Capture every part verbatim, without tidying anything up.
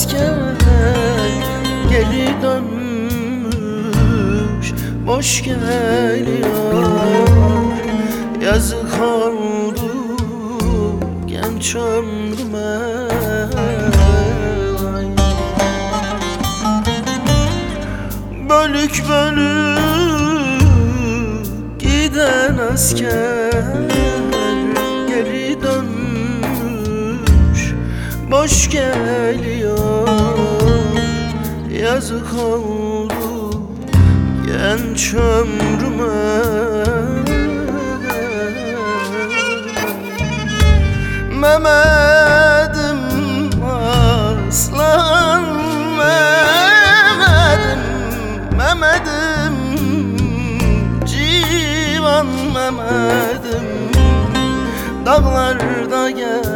asker geri dönmüş, boş geliyor. Yazık oldu genç ömrüme. Bölük bölük giden asker geri dönmüş, boş geliyor. Yazık oldu genç ömrüme. Mehmet'im aslan, Mehmet'im, Mehmet'im, civan Mehmet'im, dağlarda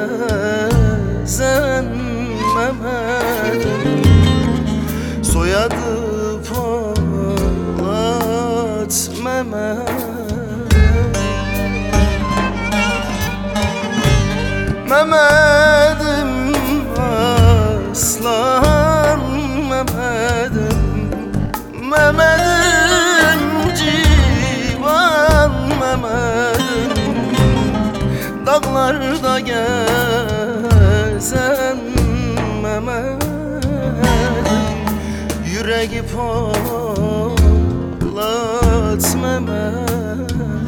gezen Mehmet'im, soyadı Polat Mehmet. Mehmet'im aslan, Mehmet'im, Mehmet'im, civan Mehmet'im, dağlarda gezen Mehmet'im, yüreği Polat Mehmet.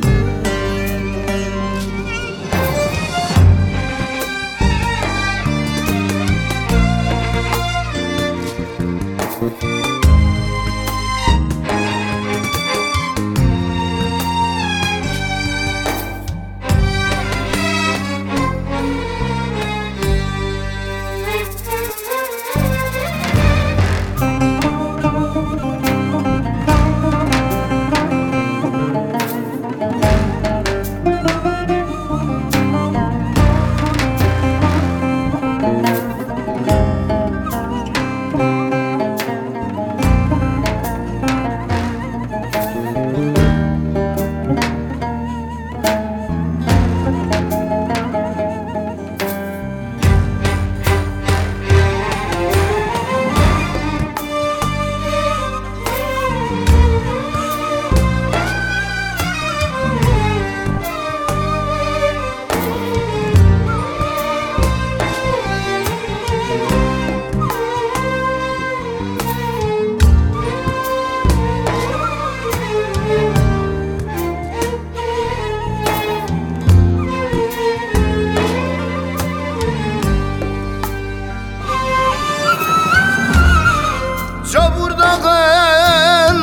Çavurdağın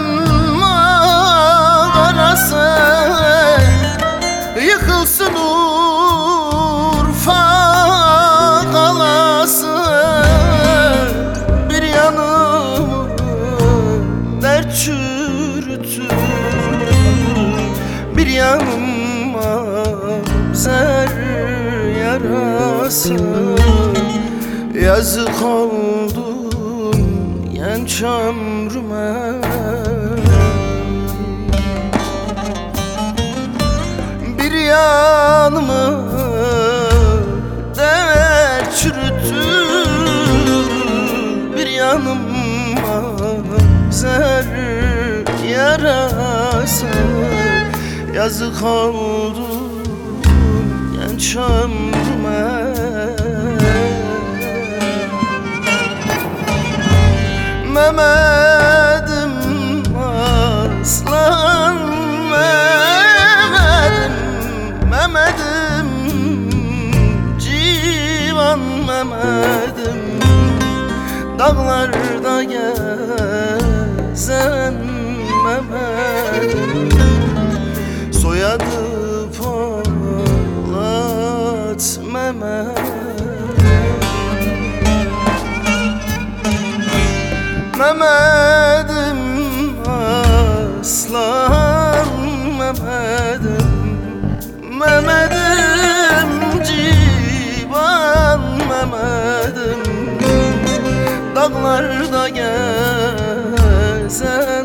mağarası yıkılsın Urfa kalası. Bir yanımı dert çürütür, bir yanım abzer yarası. Yazık oldu genç ömrüme. Bir yanımı dert çürütür, bir yanım abzer yarası. Yazık oldu genç ömrüme. Mehmet'im aslan, Mehmet'im, Mehmet'im, civan Mehmet'im, dağlarda gezen Mehmet'im, soyadı Polat Mehmet. Mehmet'im aslan, Mehmet'im, Mehmet'im, civan Mehmet'im, dağlarda gezen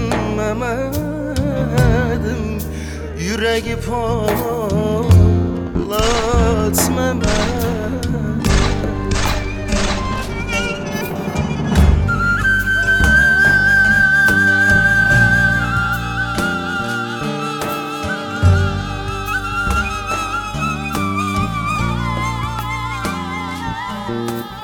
Mehmet'im, yüreği Polat Mehmet. Mehmet.